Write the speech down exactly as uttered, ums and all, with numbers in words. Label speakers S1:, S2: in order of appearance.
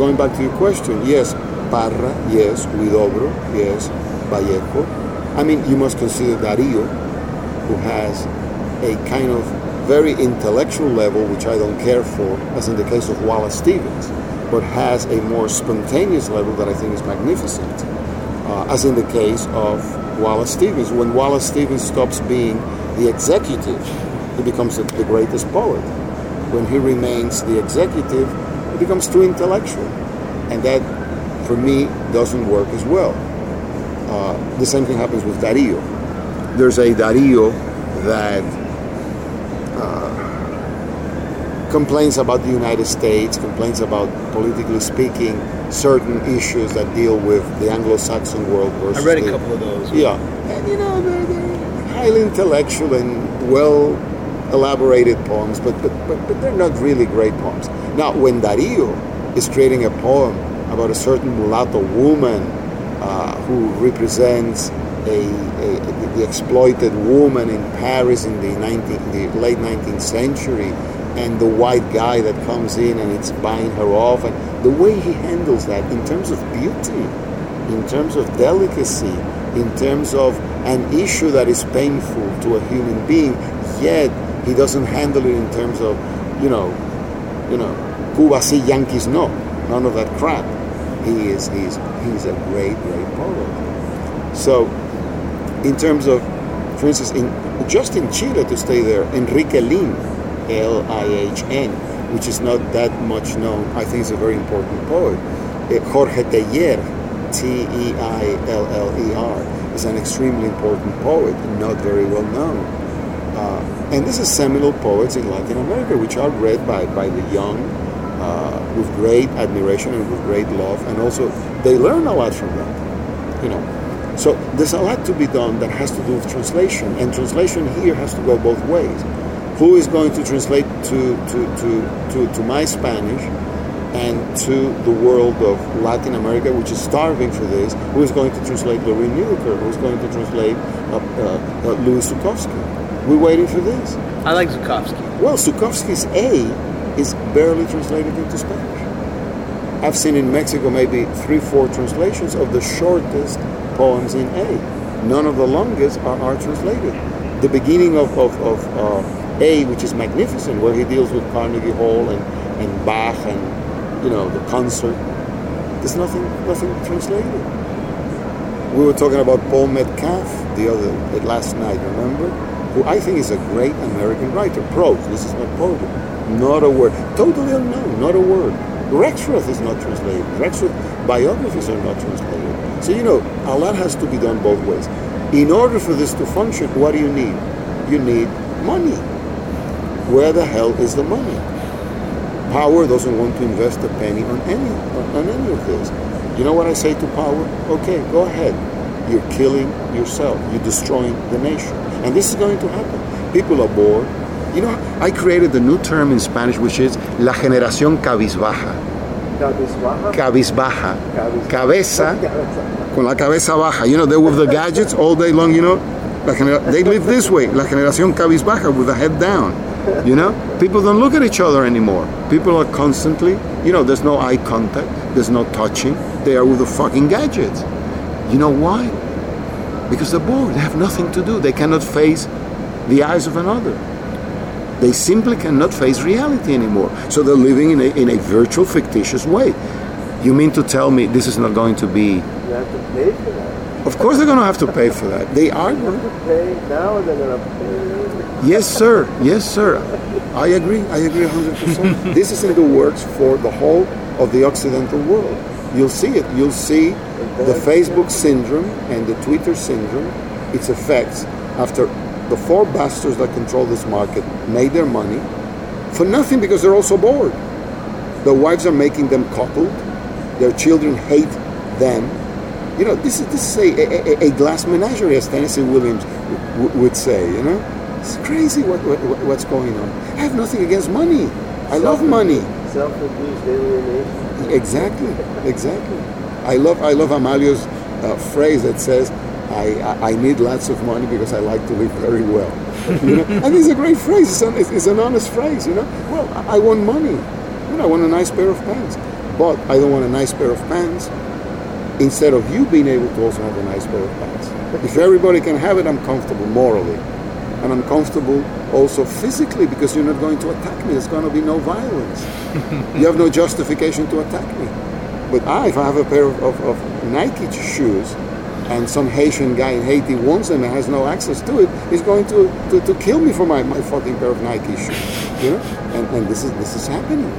S1: going back to your question, yes, Parra, yes, Huidobro, yes, Vallejo. I mean, you must consider Darío, who has a kind of very intellectual level, which I don't care for, as in the case of Wallace Stevens, but has a more spontaneous level that I think is magnificent, uh, as in the case of Wallace Stevens. When Wallace Stevens stops being the executive, he becomes the, the greatest poet. When he remains the executive, he becomes too intellectual. And that, for me, doesn't work as well. Uh, the same thing happens with Darío. There's a Darío that uh, complains about the United States, complains about, politically speaking, certain issues that deal with the Anglo-Saxon world versus
S2: I read a
S1: the,
S2: couple of those.
S1: Yeah. And, you know, they're, they're highly intellectual and well elaborated poems, but, but, but, but they're not really great poems. Now, when Darío is creating a poem about a certain mulatto woman uh, who represents a, a, the exploited woman in Paris in the, nineteenth, the late nineteenth century, and the white guy that comes in and it's buying her off, and the way he handles that in terms of beauty, in terms of delicacy, in terms of an issue that is painful to a human being, yet he doesn't handle it in terms of, you know, you know, Cuba sí, Yankees no, none of that crap. He is he's he's a great, great poet. So, in terms of, for instance, in just in Chile, to stay there, Enrique Lihn, L I H N, which is not that much known, I think is a very important poet. Uh, Jorge Teillier, T E I L L E R, is an extremely important poet, not very well known. Uh, and this is seminal poets in Latin America, which are read by, by the young uh, with great admiration and with great love, and also they learn a lot from them, you know. So there's a lot to be done that has to do with translation, and translation here has to go both ways. Who is going to translate to, to, to, to, to my Spanish and to the world of Latin America, which is starving for this? Who is going to translate Lorene Niedecker? Who is going to translate uh, uh, uh, Louis Zukowski? We're waiting for this.
S2: I like Zukowski.
S1: Well, Zukowski's A is barely translated into Spanish. I've seen in Mexico maybe three, four translations of the shortest poems in A. None of the longest are, are translated. The beginning of, of, of uh, A, which is magnificent, where he deals with Carnegie Hall and, and Bach and, you know, the concert, there's nothing, nothing translated. We were talking about Paul Metcalf the other last night, remember? Who I think is a great American writer. Prose, this is not poetry. Not a word. Totally unknown, not a word. Rexroth is not translated. Rexroth biographies are not translated. So, you know, a lot has to be done both ways. In order for this to function, what do you need? You need money. Where the hell is the money? Power doesn't want to invest a penny on any, on any of this. You know what I say to Power? Okay, go ahead. You're killing yourself. You're destroying the nation. And this is going to happen. People are bored. You know, I created a new term in Spanish, which is la generación cabizbaja.
S3: Cabizbaja?
S1: Cabizbaja.
S3: Cabizbaja.
S1: Cabeza, con la cabeza baja. You know, they're with the gadgets all day long, you know. La genera- they live this way. La generación cabizbaja, with the head down. You know? People don't look at each other anymore. People are constantly, you know, there's no eye contact. There's no touching. They are with the fucking gadgets. You know why? Because they're bored. They have nothing to do. They cannot face the eyes of another. They simply cannot face reality anymore. So they're living in a, in a virtual, fictitious way. You mean to tell me this is not going to be...
S3: You have to pay for that.
S1: Of course they're going to have to pay for that. They are going
S3: to pay now, and they're going to pay.
S1: Yes, sir. Yes, sir. I agree. I agree one hundred percent. This is in the works for the whole of the Occidental world. You'll see it. You'll see the Facebook syndrome and the Twitter syndrome, its effects after the four bastards that control this market made their money for nothing because they're also bored. Their wives are making them coupled. Their children hate them. You know, this is this is a, a, a glass menagerie, as Tennessee Williams w- would say, you know? It's crazy what, what what's going on. I have nothing against money. I love money.
S3: Self-induced alienation.
S1: Exactly, exactly. I love I love Amalio's uh, phrase that says, I, I, I need lots of money because I like to live very well. You know? And it's a great phrase. It's an, it's an honest phrase, you know? Well, I, I want money. You know, I want a nice pair of pants. but I don't want a nice pair of pants instead of you being able to also have a nice pair of pants. If everybody can have it, I'm comfortable morally. And I'm comfortable also physically because you're not going to attack me. There's going to be no violence. You have no justification to attack me. But I, if I have a pair of, of, of Nike shoes and some Haitian guy in Haiti wants them and has no access to it, he's going to, to, to kill me for my, my fucking pair of Nike shoes. You know? And, and this is this is happening.